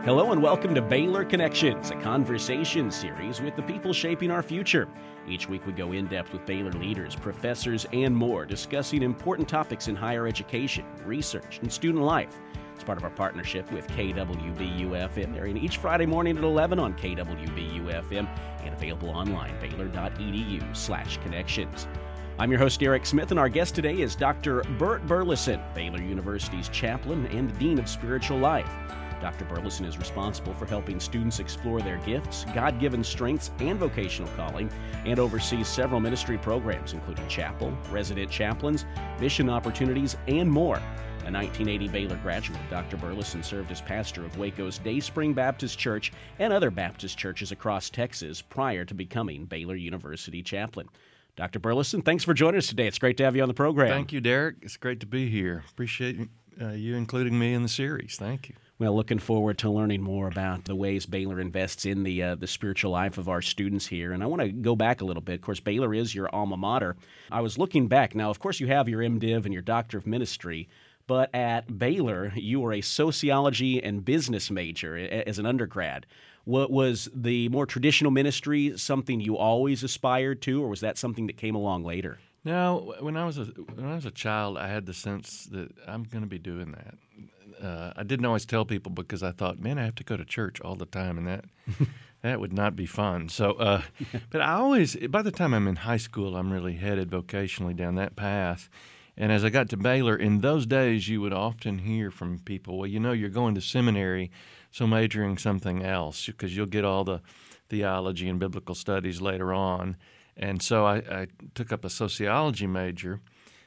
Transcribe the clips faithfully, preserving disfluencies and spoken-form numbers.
Hello and welcome to Baylor Connections, a conversation series with the people shaping our future. Each week we go in depth with Baylor leaders, professors, and more, discussing important topics in higher education, research, and student life. It's part of our partnership with K W B U F M. They're in each Friday morning at eleven on K W B U F M and available online, baylor.edu slash connections. I'm your host, Eric Smith, and our guest today is Doctor Bert Burleson, Baylor University's chaplain and the Dean of Spiritual Life. Doctor Burleson is responsible for helping students explore their gifts, God-given strengths, and vocational calling, and oversees several ministry programs, including chapel, resident chaplains, mission opportunities, and more. A nineteen eighty Baylor graduate, Doctor Burleson served as pastor of Waco's Dayspring Baptist Church and other Baptist churches across Texas prior to becoming Baylor University chaplain. Doctor Burleson, thanks for joining us today. It's great to have you on the program. Thank you, Derek. It's great to be here. Appreciate uh, you including me in the series. Thank you. Well, looking forward to learning more about the ways Baylor invests in the uh, the spiritual life of our students here. And I want to go back a little bit. Of course, Baylor is your alma mater. I was looking back. Now, of course, you have your MDiv and your Doctor of Ministry, but at Baylor, you were a sociology and business major as an undergrad. What was the more traditional ministry something you always aspired to, or was that something that came along later? No, when I was a when I was a child, I had the sense that I'm going to be doing that. Uh, I didn't always tell people because I thought, man, I have to go to church all the time, and that that would not be fun. So, uh, but I always, by the time I'm in high school, I'm really headed vocationally down that path. And as I got to Baylor, in those days, you would often hear from people, well, you know, you're going to seminary, so majoring something else because you'll get all the theology and biblical studies later on. And so I, I took up a sociology major.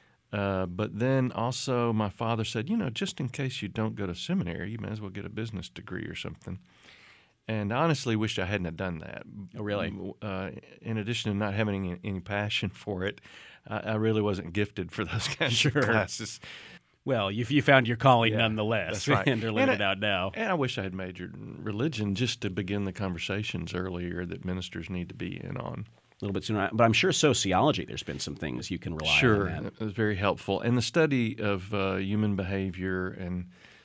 Uh, but then also my father said, you know, just in case you don't go to seminary, you might as well get a business degree or something. And I honestly wished I hadn't have done that. Oh, really? Uh, in addition to not having any, any passion for it, I, I really wasn't gifted for those kinds Sure. of classes. Well, you, you found your calling Yeah, nonetheless, that's right. and they're living And it I- out now. And I wish I had majored in religion just to begin the conversations earlier that ministers need to be in on. A little bit sooner, but I'm sure sociology, there's been some things you can rely Sure, on. That. it was very helpful. And the study of uh, human behavior and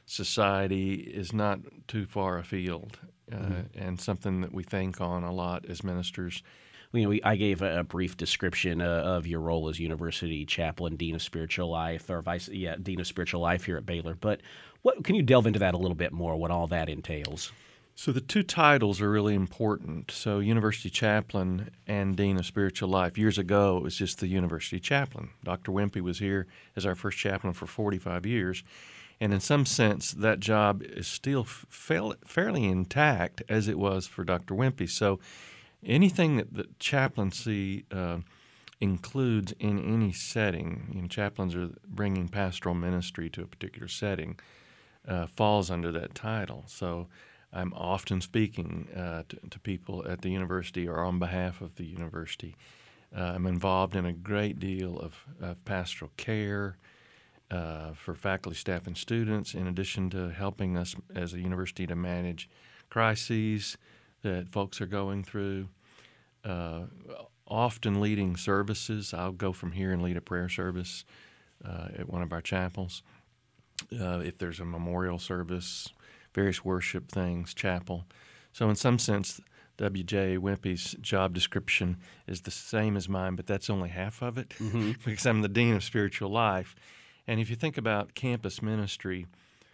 society is not too far afield, uh, mm-hmm. and something that we think on a lot as ministers. You know, we, I gave a, a brief description uh, of your role as University Chaplain, Dean of Spiritual Life, or Vice, yeah, Dean of Spiritual Life here at Baylor. But what can you delve into that a little bit more? What all that entails? So the two titles are really important. So University Chaplain and Dean of Spiritual Life. Years ago, it was just the University Chaplain. Doctor Wimpy was here as our first chaplain for forty-five years. And in some sense, that job is still fa- fairly intact as it was for Doctor Wimpy. So anything that the chaplaincy uh, includes in any setting, you know, chaplains are bringing pastoral ministry to a particular setting, uh, falls under that title. So I'm often speaking uh, to, to people at the university or on behalf of the university. Uh, I'm involved in a great deal of, of pastoral care uh, for faculty, staff, and students, in addition to helping us as a university to manage crises that folks are going through, uh, often leading services. I'll go from here and lead a prayer service uh, at one of our chapels. Uh, if there's a memorial service, various worship things, chapel. So in some sense, W J Wimpy's job description is the same as mine, but that's only half of it mm-hmm. because I'm the Dean of Spiritual Life. And if you think about campus ministry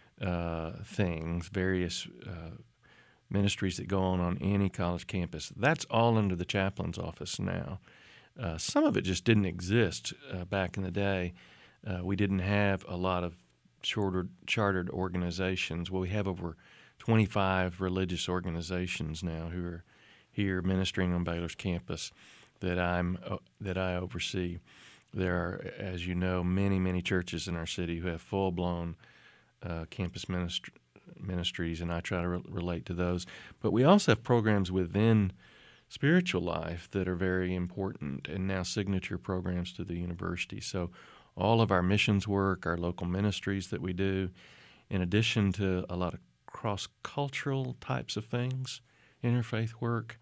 uh, things, various uh, ministries that go on on any college campus, that's all under the chaplain's office now. Uh, some of it just didn't exist uh, back in the day. Uh, we didn't have a lot of shorter chartered organizations. Well, we have over twenty-five religious organizations now who are here ministering on Baylor's campus that I'm uh, that I oversee. There are, as you know, many many churches in our city who have full-blown uh, campus ministry, ministries, and I try to re- relate to those. But we also have programs within Spiritual Life that are very important, and now signature programs to the university. So all of our missions work, our local ministries that we do, in addition to a lot of cross-cultural types of things, interfaith work,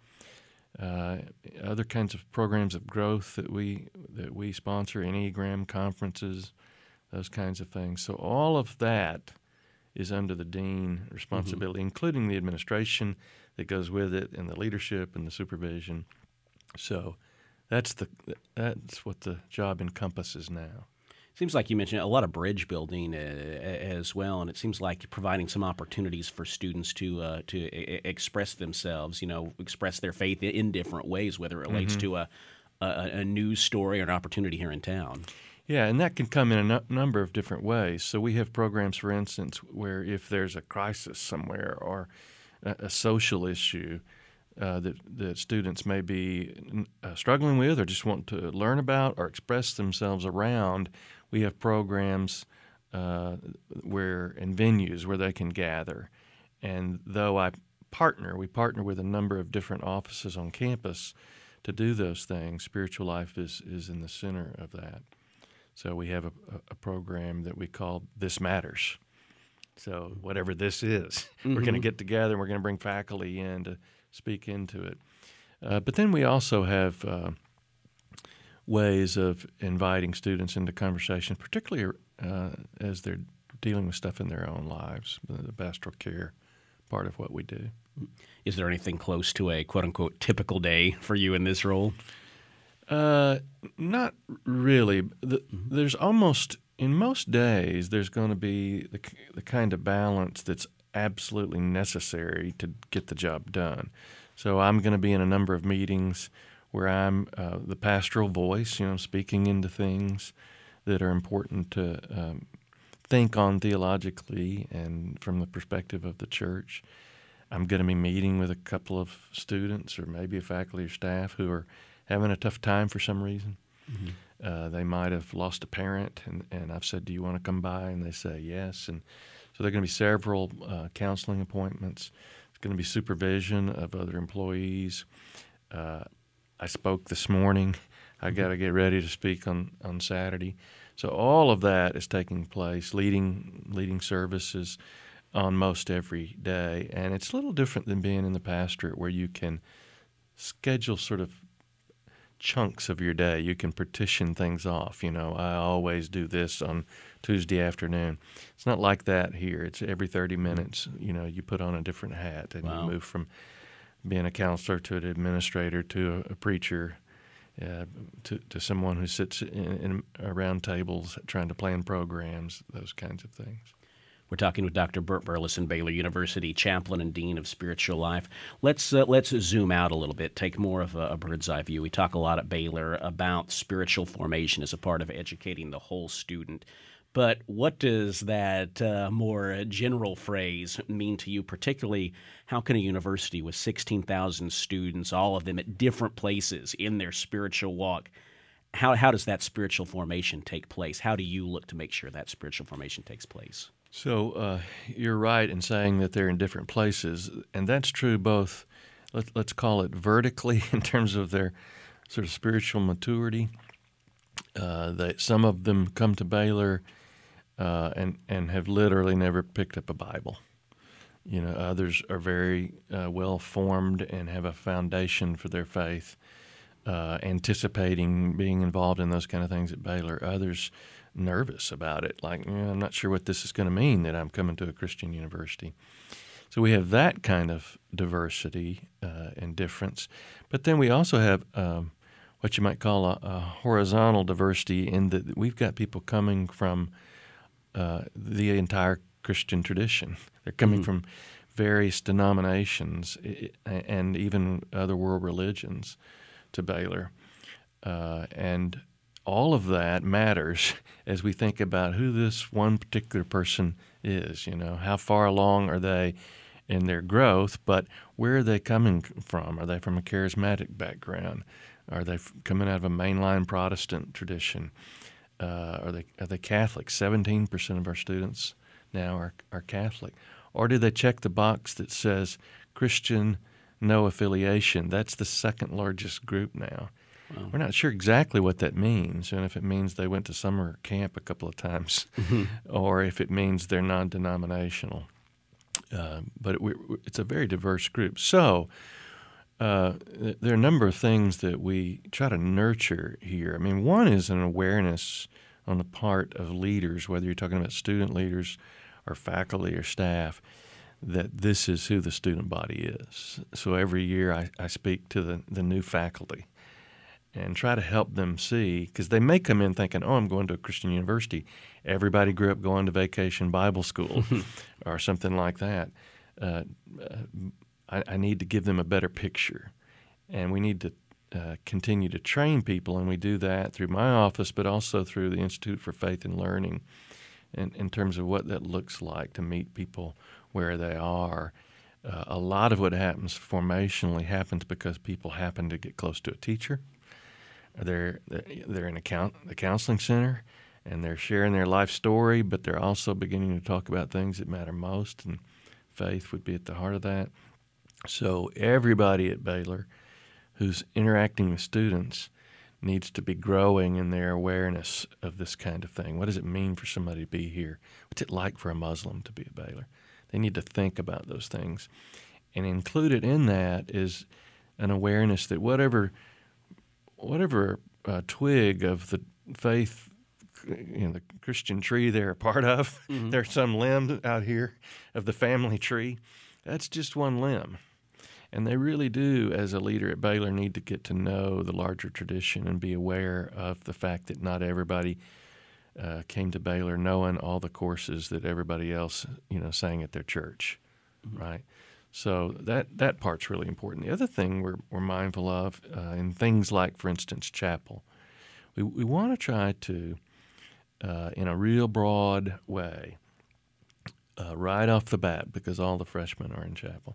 uh, other kinds of programs of growth that we that we sponsor, Enneagram conferences, those kinds of things. So all of that is under the dean responsibility, mm-hmm. including the administration that goes with it and the leadership and the supervision. So that's the that's what the job encompasses now. Seems like you mentioned a lot of bridge building uh, as well, and it seems like providing some opportunities for students to uh, to I- express themselves, you know, express their faith in different ways, whether it relates mm-hmm. to a, a a news story or an opportunity here in town. Yeah, and that can come in a no- number of different ways. So we have programs, for instance, where if there's a crisis somewhere or a, a social issue uh, that, that students may be uh, struggling with or just want to learn about or express themselves around, we have programs uh, where and venues where they can gather. And though I partner, we partner with a number of different offices on campus to do those things, Spiritual Life is, is in the center of that. So we have a, a program that we call This Matters. So whatever this is, mm-hmm. we're going to get together and we're going to bring faculty in to speak into it. Uh, but then we also have uh, ways of inviting students into conversation, particularly uh, as they're dealing with stuff in their own lives, the pastoral care part of what we do. Is there anything close to a quote-unquote typical day for you in this role? Uh, not really. The, there's almost, in most days, there's going to be the, the kind of balance that's absolutely necessary to get the job done. So I'm going to be in a number of meetings where I'm uh, the pastoral voice, you know, speaking into things that are important to um, think on theologically and from the perspective of the church. I'm going to be meeting with a couple of students or maybe a faculty or staff who are having a tough time for some reason. Mm-hmm. Uh, they might have lost a parent, and, and I've said, do you want to come by? And they say yes. And so there are going to be several uh, counseling appointments. There's going to be supervision of other employees. Uh, I spoke this morning. I got to get ready to speak on, on Saturday. So all of that is taking place, leading leading services on most every day. And it's a little different than being in the pastorate where you can schedule sort of chunks of your day. You can partition things off. You know, I always do this on Tuesday afternoon. It's not like that here. It's every thirty minutes, you know, you put on a different hat and wow. you move from being a counselor to an administrator to a, a preacher uh, to, to someone who sits in, in around tables trying to plan programs, those kinds of things. We're talking with Doctor Bert Burleson, Baylor University chaplain and dean of spiritual life. Let's uh, let's zoom out a little bit, take more of a, a bird's eye view. We talk a lot at Baylor about spiritual formation as a part of educating the whole student. But what does that uh, more general phrase mean to you, particularly how can a university with sixteen thousand students, all of them at different places in their spiritual walk, how, how does that spiritual formation take place? How do you look to make sure that spiritual formation takes place? So uh, you're right in saying that they're in different places, and that's true both, let, let's call it vertically in terms of their sort of spiritual maturity. Uh, they, some of them come to Baylor uh, and, and have literally never picked up a Bible. You know, others are very uh, well-formed and have a foundation for their faith, uh, anticipating being involved in those kind of things at Baylor. Others nervous about it, like, you know, I'm not sure what this is going to mean that I'm coming to a Christian university. So we have that kind of diversity uh, and difference. But then we also have um, what you might call a, a horizontal diversity in that we've got people coming from uh, the entire Christian tradition. They're coming mm-hmm. from various denominations and even other world religions to Baylor. Uh, and all of that matters as we think about who this one particular person is. You know, how far along are they in their growth, but where are they coming from? Are they from a charismatic background? Are they coming out of a mainline Protestant tradition? Uh, are they are they Catholic? seventeen percent of our students now are, are Catholic. Or do they check the box that says Christian, no affiliation? That's the second largest group now. Wow. We're not sure exactly what that means, and if it means they went to summer camp a couple of times, mm-hmm. or if it means they're non-denominational. Uh, but it, we, it's a very diverse group. So uh, there are a number of things that we try to nurture here. I mean, one is an awareness on the part of leaders, whether you're talking about student leaders or faculty or staff that this is who the student body is. So every year I, I speak to the, the new faculty and try to help them see, because they may come in thinking, oh, I'm going to a Christian university. Everybody grew up going to Vacation Bible School or something like that. Uh, I, I need to give them a better picture, and we need to uh, continue to train people, and we do that through my office, but also through the Institute for Faith and Learning in, in terms of what that looks like to meet people where they are. Uh, a lot of what happens formationally happens because people happen to get close to a teacher. They're they're in a count, the counseling center, and they're sharing their life story, but they're also beginning to talk about things that matter most, and faith would be at the heart of that. So everybody at Baylor who's interacting with students needs to be growing in their awareness of this kind of thing. What does it mean for somebody to be here? What's it like for a Muslim to be at Baylor? They need to think about those things. And included in that is an awareness that whatever whatever uh, twig of the faith, you know, the Christian tree they're a part of, mm-hmm. there's some limb out here of the family tree, that's just one limb. And they really do, as a leader at Baylor, need to get to know the larger tradition and be aware of the fact that not everybody uh, came to Baylor knowing all the courses that everybody else, you know, sang at their church, mm-hmm. right? So that, that part's really important. The other thing we're, we're mindful of uh, in things like, for instance, chapel, we, we want to try to, uh, in a real broad way, uh, right off the bat, because all the freshmen are in chapel,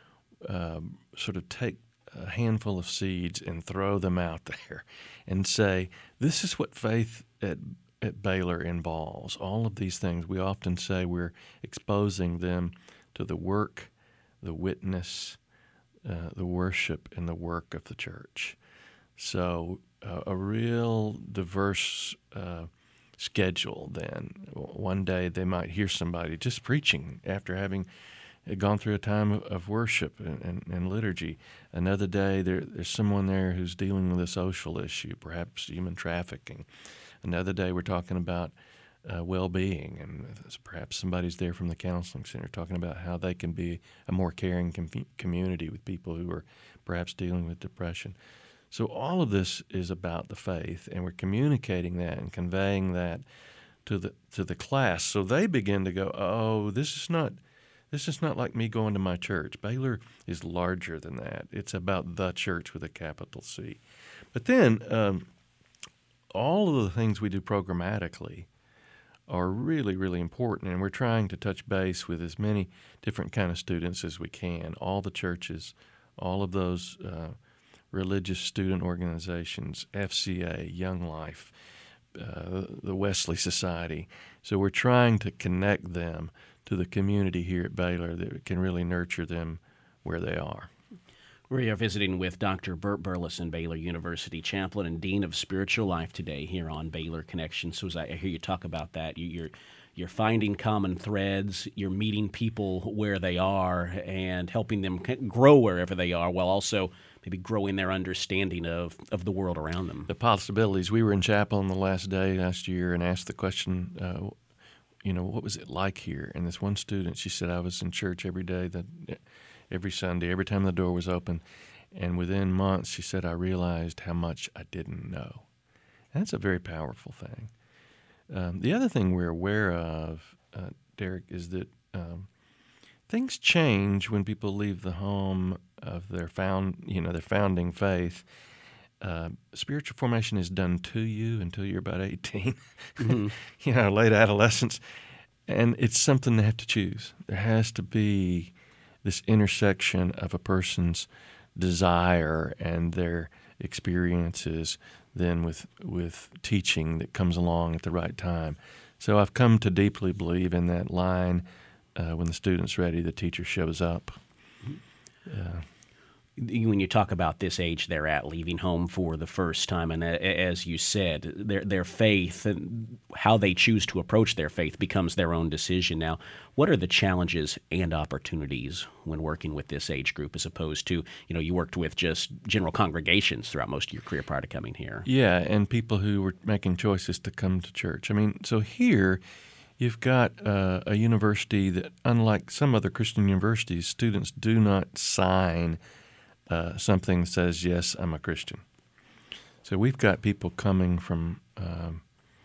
um, sort of take a handful of seeds and throw them out there and say, this is what faith at, at Baylor involves. All of these things, we often say we're exposing them to the work, the witness, uh, the worship, and the work of the church. So uh, a real diverse uh, schedule then. One day they might hear somebody just preaching after having gone through a time of worship and, and, and liturgy. Another day there, there's someone there who's dealing with a social issue, perhaps human trafficking. Another day we're talking about Uh, well-being, and perhaps somebody's there from the counseling center talking about how they can be a more caring com- community with people who are perhaps dealing with depression. So all of this is about the faith, and we're communicating that and conveying that to the to the class, so they begin to go, oh, this is not this is not like me going to my church. Baylor is larger than that. It's about the church with a capital C. But then um, all of the things we do programmatically are really, really important, and we're trying to touch base with as many different kind of students as we can, all the churches, all of those uh, religious student organizations, F C A, Young Life, uh, the Wesley Society. So we're trying to connect them to the community here at Baylor that can really nurture them where they are. We are visiting with Doctor Bert Burleson, Baylor University chaplain and Dean of Spiritual Life today here on Baylor Connection. So as I hear you talk about that, you, you're you're finding common threads, you're meeting people where they are and helping them grow wherever they are, while also maybe growing their understanding of, of the world around them. The possibilities. We were in chapel on the last day last year and asked the question, uh, you know, what was it like here? And this one student, she said, I was in church every day that. Every Sunday, every time the door was open. And within months, she said, I realized how much I didn't know. And that's a very powerful thing. Um, the other thing we're aware of, uh, Derek, is that um, things change when people leave the home of their found, you know, their founding faith. Uh, spiritual formation is done to you until you're about eighteen, mm-hmm. you know, late adolescence. And it's something they have to choose. There has to be this intersection of a person's desire and their experiences then with with teaching that comes along at the right time. So I've come to deeply believe in that line, uh, when the student's ready, the teacher shows up. Uh, when you talk about this age they're at, leaving home for the first time, and as you said, their their faith and how they choose to approach their faith becomes their own decision. Now, what are the challenges and opportunities when working with this age group, as opposed to, you know, you worked with just general congregations throughout most of your career prior to coming here? Yeah, and people who were making choices to come to church. I mean, so here You've got uh, a university that, unlike some other Christian universities, students do not sign uh, something that says, yes, I'm a Christian. So we've got people coming from um,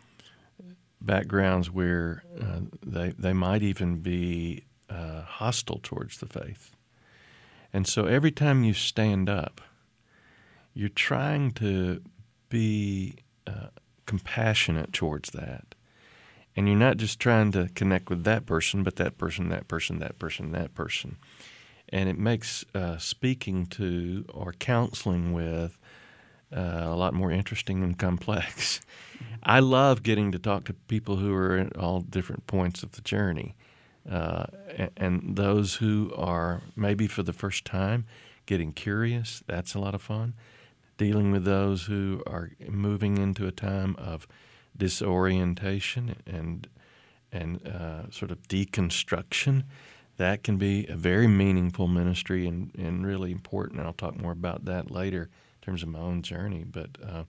backgrounds where uh, they, they might even be uh, hostile towards the faith. And so every time you stand up, you're trying to be uh, compassionate towards that. And you're not just trying to connect with that person, but that person, that person, that person, that person. And it makes uh, speaking to or counseling with uh, a lot more interesting and complex. Mm-hmm. I love getting to talk to people who are at all different points of the journey. Uh, and, and those who are maybe for the first time getting curious, that's a lot of fun. Dealing with those who are moving into a time of disorientation and and uh, sort of deconstruction, that can be a very meaningful ministry and, and really important. And I'll talk more about that later in terms of my own journey. But uh,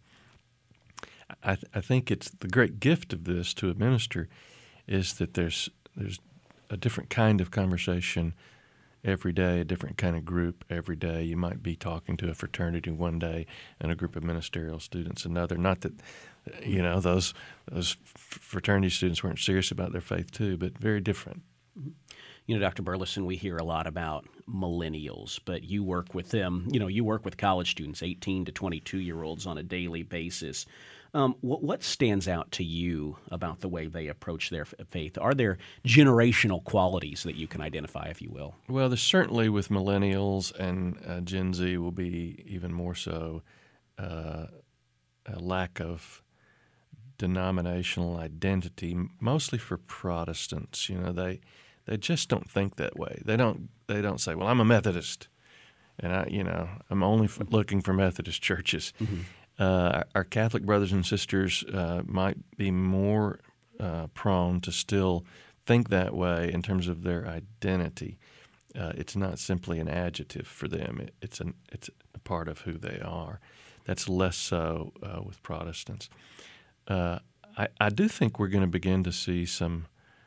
I, th- I think it's the great gift of this to a minister is that there's there's a different kind of conversation every day, a different kind of group every day. You might be talking to a fraternity one day and a group of ministerial students another. Not that, you know, those those fraternity students weren't serious about their faith too, but very different. You know, Doctor Burleson, we hear a lot about millennials, but you work with them. You know, you work with college students, eighteen to twenty-two-year-olds on a daily basis. Um, what, what stands out to you about the way they approach their faith? Are there generational qualities that you can identify, if you will? Well, there's certainly with millennials, and uh, Gen Z will be even more so, uh, a lack of denominational identity, mostly for Protestants. You know, they they just don't think that way. They don't they don't say, well, I'm a Methodist, and I, you know, I'm only f- looking for Methodist churches. Mm-hmm. Uh, our Catholic brothers and sisters uh, might be more uh, prone to still think that way in terms of their identity. Uh, it's not simply an adjective for them. It, it's an it's a part of who they are. That's less so uh, with Protestants. Uh, I, I do think we're going to begin to see some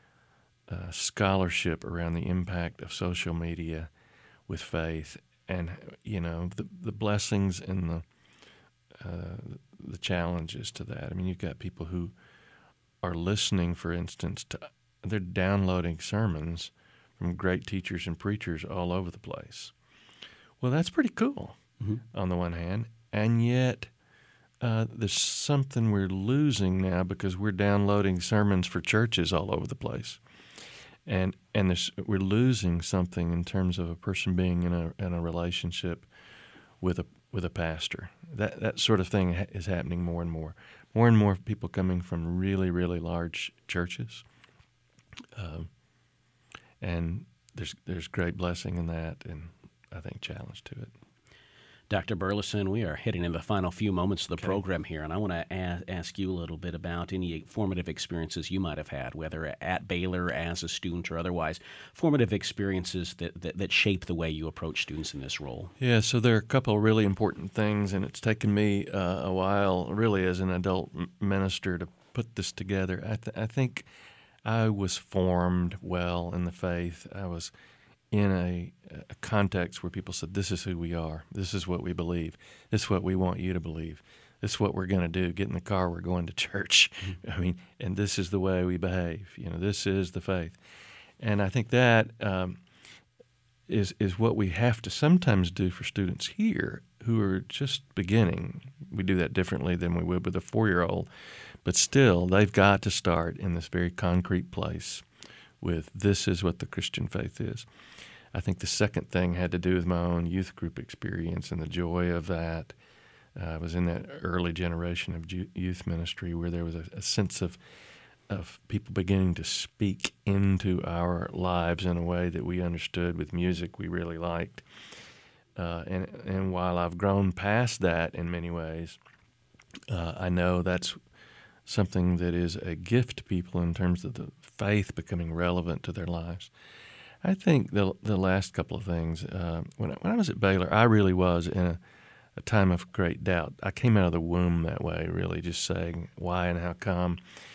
uh, scholarship around the impact of social media with faith, and you know the the blessings and the Uh, the challenges to that. I mean, you've got people who are listening, for instance, to they're downloading sermons from great teachers and preachers all over the place. Well, that's pretty cool mm-hmm. on the one hand, and yet uh, there's something we're losing now because we're downloading sermons for churches all over the place, and and there's, we're losing something in terms of a person being in a in a relationship with a with a pastor. That that sort of thing ha- is happening more and more. More and more people coming from really, really large churches, um, and there's there's great blessing in that, and I think challenge to it. Doctor Burleson, we are heading into the final few moments of the okay. program here, and I want to a- ask you a little bit about any formative experiences you might have had, whether at Baylor as a student or otherwise, formative experiences that, that, that shape the way you approach students in this role. Yeah, so there are a couple of really important things, and it's taken me uh, a while, really, as an adult minister to put this together. I, th- I think I was formed well in the faith. I was in a, a context where people said, this is who we are. This is what we believe. This is what we want you to believe. This is what we're going to do. Get in the car. We're going to church. Mm-hmm. I mean, and this is the way we behave. You know, this is the faith. And I think that um, is is what we have to sometimes do for students here who are just beginning. We do that differently than we would with a four-year-old. But still, they've got to start in this very concrete place with this is what the Christian faith is. I think the second thing had to do with my own youth group experience and the joy of that. Uh, I was in that early generation of youth ministry where there was a, a sense of of people beginning to speak into our lives in a way that we understood with music we really liked. Uh, and, and while I've grown past that in many ways, uh, I know that's something that is a gift to people in terms of the faith becoming relevant to their lives. I think the the last couple of things, uh, when, I, when I was at Baylor, I really was in a, a time of great doubt. I came out of the womb that way, really just saying why and how come.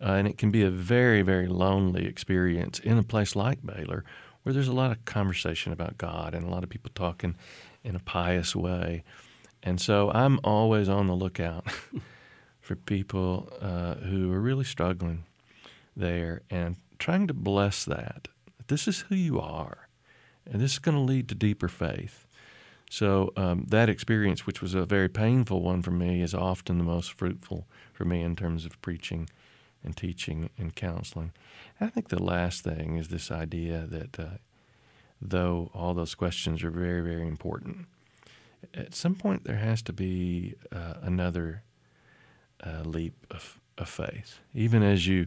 Uh, and it can be a very, very lonely experience in a place like Baylor, where there's a lot of conversation about God and a lot of people talking in a pious way. And so I'm always on the lookout for people uh, who are really struggling there and trying to bless that. This is who you are, and this is going to lead to deeper faith. So um, that experience, which was a very painful one for me, is often the most fruitful for me in terms of preaching and teaching and counseling. And I think the last thing is this idea that uh, though all those questions are very, very important, at some point there has to be uh, another uh, leap of, of faith. Even as you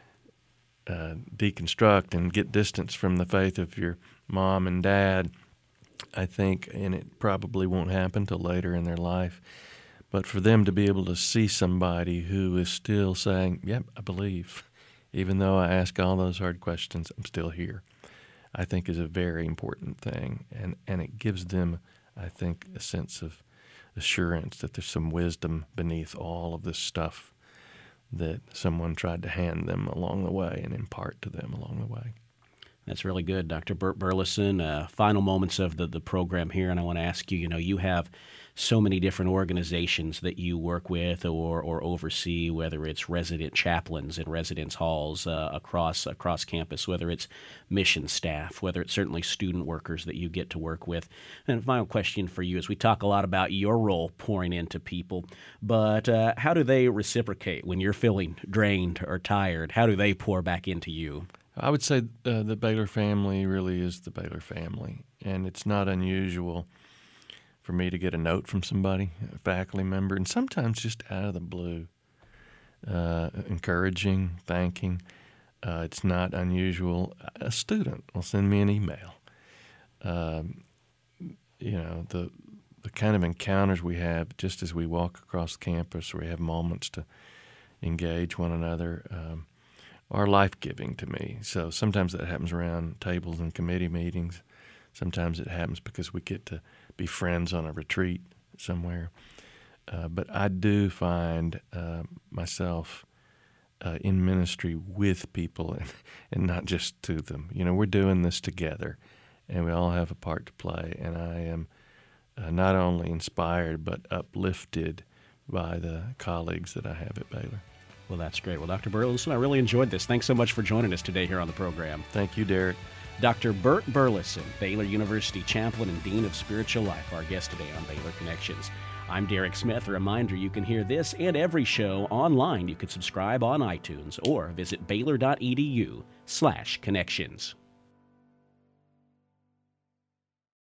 uh, deconstruct and get distance from the faith of your mom and dad, I think, and it probably won't happen till later in their life, but for them to be able to see somebody who is still saying, yep, I believe, even though I ask all those hard questions, I'm still here, I think is a very important thing. And, and it gives them, I think, a sense of assurance that there's some wisdom beneath all of this stuff that someone tried to hand them along the way and impart to them along the way. That's really good, Doctor Bert Burleson. Uh, final moments of the, the program here, and I want to ask you, you know, you have so many different organizations that you work with or, or oversee, whether it's resident chaplains in residence halls uh, across across campus, whether it's mission staff, whether it's certainly student workers that you get to work with. And final question for you is, we talk a lot about your role pouring into people, but uh, how do they reciprocate when you're feeling drained or tired? How do they pour back into you? I would say uh, the Baylor family really is the Baylor family, and it's not unusual for me to get a note from somebody, a faculty member, and sometimes just out of the blue, uh, encouraging, thanking. Uh, it's not unusual. A student will send me an email. Um, you know, the the kind of encounters we have just as we walk across campus, where we have moments to engage one another, um, are life-giving to me. So sometimes that happens around tables and committee meetings. Sometimes it happens because we get to be friends on a retreat somewhere. Uh, but I do find uh, myself uh, in ministry with people and, and not just to them. You know, we're doing this together, and we all have a part to play. And I am uh, not only inspired but uplifted by the colleagues that I have at Baylor. Well, that's great. Well, Doctor Burleson, I really enjoyed this. Thanks so much for joining us today here on the program. Thank you, Derek. Doctor Bert Burleson, Baylor University Chaplain and Dean of Spiritual Life, our guest today on Baylor Connections. I'm Derek Smith. A reminder, you can hear this and every show online. You can subscribe on iTunes or visit baylor.edu slash connections.